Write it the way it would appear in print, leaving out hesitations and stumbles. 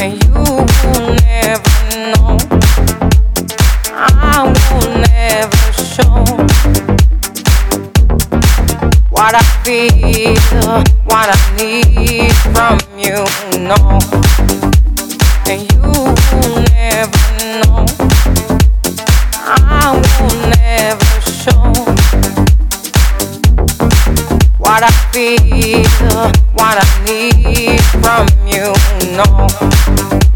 and you will never know. I will never show what I feel, what I need from you, no. And you will never know. I will never show what I feel, what I need from you, no.